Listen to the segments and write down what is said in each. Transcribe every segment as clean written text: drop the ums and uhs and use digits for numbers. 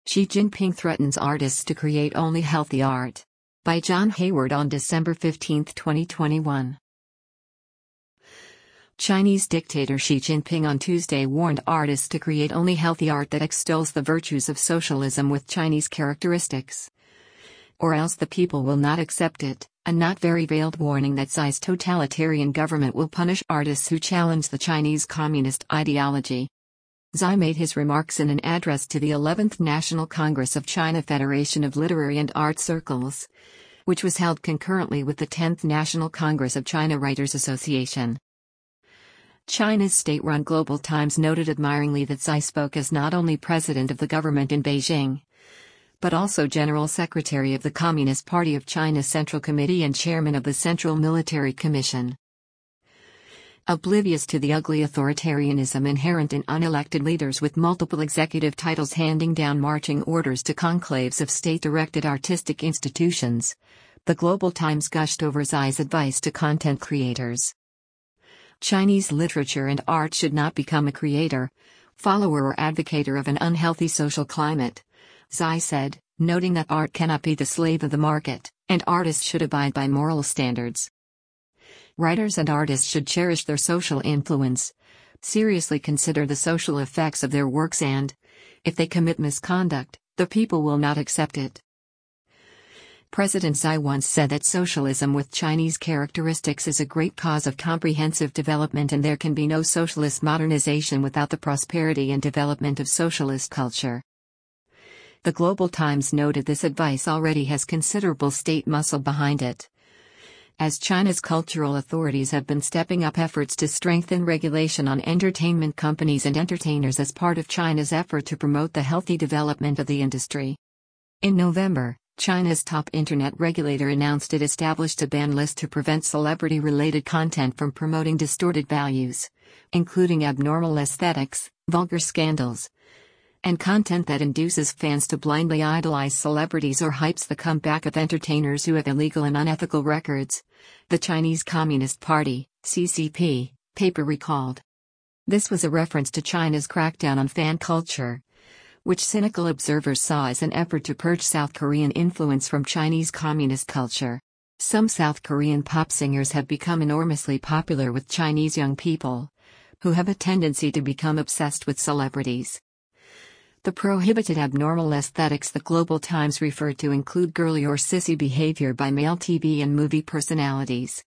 Xi Jinping threatens artists to create only healthy art. By John Hayward on December 15, 2021. Chinese dictator Xi Jinping on Tuesday warned artists to create only healthy art that extols the virtues of socialism with Chinese characteristics. Or else the people will not accept it, a not very veiled warning that Xi's totalitarian government will punish artists who challenge the Chinese communist ideology. Xi made his remarks in an address to the 11th National Congress of China Federation of Literary and Art Circles, which was held concurrently with the 10th National Congress of China Writers Association. China's state-run Global Times noted admiringly that Xi spoke as not only president of the government in Beijing, but also General Secretary of the Communist Party of China Central Committee and Chairman of the Central Military Commission. Oblivious to the ugly authoritarianism inherent in unelected leaders with multiple executive titles handing down marching orders to conclaves of state-directed artistic institutions, the Global Times gushed over Xi's advice to content creators. Chinese literature and art should not become a creator, follower or advocator of an unhealthy social climate, Xi said, noting that art cannot be the slave of the market, and artists should abide by moral standards. Writers and artists should cherish their social influence, seriously consider the social effects of their works and, if they commit misconduct, the people will not accept it. President Xi once said that socialism with Chinese characteristics is a great cause of comprehensive development and there can be no socialist modernization without the prosperity and development of socialist culture. The Global Times noted this advice already has considerable state muscle behind it, as China's cultural authorities have been stepping up efforts to strengthen regulation on entertainment companies and entertainers as part of China's effort to promote the healthy development of the industry. In November, China's top internet regulator announced it established a ban list to prevent celebrity-related content from promoting distorted values, including abnormal aesthetics, vulgar scandals, and content that induces fans to blindly idolize celebrities or hypes the comeback of entertainers who have illegal and unethical records, the Chinese Communist Party, CCP, paper recalled. This was a reference to China's crackdown on fan culture, which cynical observers saw as an effort to purge South Korean influence from Chinese communist culture. Some South Korean pop singers have become enormously popular with Chinese young people, who have a tendency to become obsessed with celebrities. The prohibited abnormal aesthetics the Global Times referred to include girly or sissy behavior by male TV and movie personalities.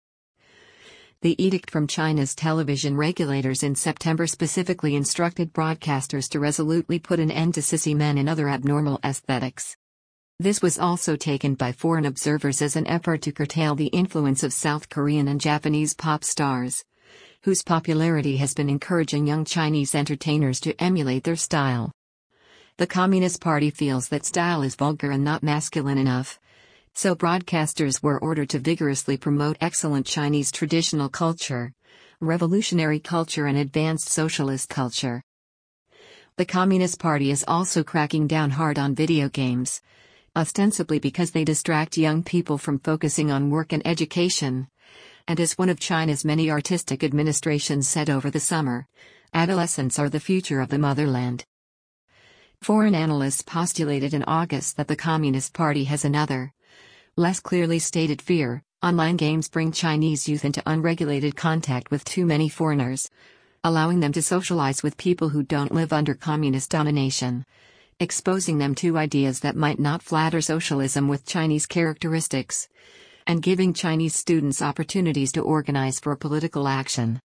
The edict from China's television regulators in September specifically instructed broadcasters to resolutely put an end to sissy men and other abnormal aesthetics. This was also taken by foreign observers as an effort to curtail the influence of South Korean and Japanese pop stars, whose popularity has been encouraging young Chinese entertainers to emulate their style. The Communist Party feels that style is vulgar and not masculine enough, so broadcasters were ordered to vigorously promote excellent Chinese traditional culture, revolutionary culture and advanced socialist culture. The Communist Party is also cracking down hard on video games, ostensibly because they distract young people from focusing on work and education, and as one of China's many artistic administrations said over the summer, adolescents are the future of the motherland. Foreign analysts postulated in August that the Communist Party has another, less clearly stated fear: online games bring Chinese youth into unregulated contact with too many foreigners, allowing them to socialize with people who don't live under communist domination, exposing them to ideas that might not flatter socialism with Chinese characteristics, and giving Chinese students opportunities to organize for political action.